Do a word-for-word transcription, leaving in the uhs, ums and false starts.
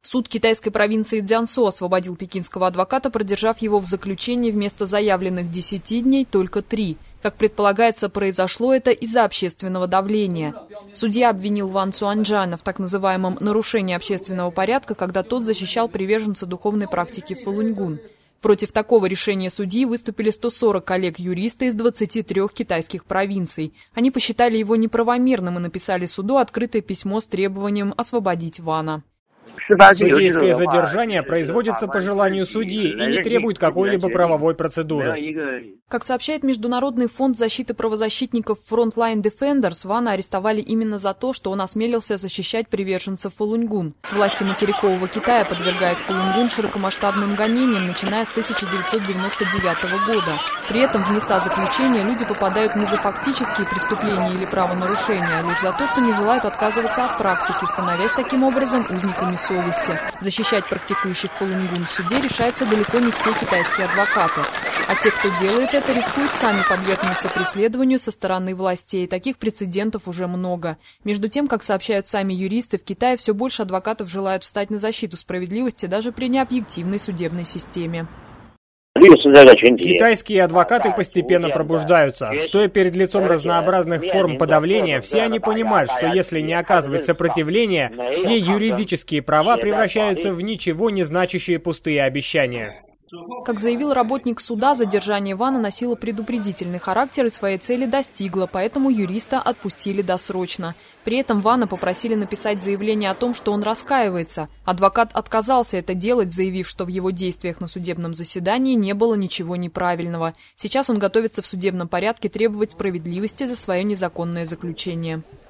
Суд китайской провинции Цзянсо освободил пекинского адвоката, продержав его в заключении вместо заявленных десяти дней только три. Как предполагается, произошло это из-за общественного давления. Судья обвинил Ван Цюаньжана в так называемом нарушении общественного порядка, когда тот защищал приверженца духовной практики Фалуньгун. Против такого решения судьи выступили сто сорок коллег-юриста из двадцати трёх китайских провинций. Они посчитали его неправомерным и написали суду открытое письмо с требованием освободить Вана. Судейское задержание производится по желанию судьи и не требует какой-либо правовой процедуры. Как сообщает Международный фонд защиты правозащитников Frontline Defenders, Вана арестовали именно за то, что он осмелился защищать приверженцев Фалуньгун. Власти материкового Китая подвергают Фалуньгун широкомасштабным гонениям, начиная с тысяча девятьсот девяносто девятого года. При этом в места заключения люди попадают не за фактические преступления или правонарушения, а лишь за то, что не желают отказываться от практики, становясь таким образом узниками совести. Защищать практикующих Фалуньгун в суде решаются далеко не все китайские адвокаты. А те, кто делает это, рискуют сами подвергнуться преследованию со стороны властей. Таких прецедентов уже много. Между тем, как сообщают сами юристы, в Китае все больше адвокатов желают встать на защиту справедливости даже при необъективной судебной системе. Китайские адвокаты постепенно пробуждаются. Стоя перед лицом разнообразных форм подавления, все они понимают, что если не оказывать сопротивления, все юридические права превращаются в ничего не значащие пустые обещания. Как заявил работник суда, задержание Вана носило предупредительный характер и своей цели достигло, поэтому юриста отпустили досрочно. При этом Вана попросили написать заявление о том, что он раскаивается. Адвокат отказался это делать, заявив, что в его действиях на судебном заседании не было ничего неправильного. Сейчас он готовится в судебном порядке требовать справедливости за свое незаконное заключение.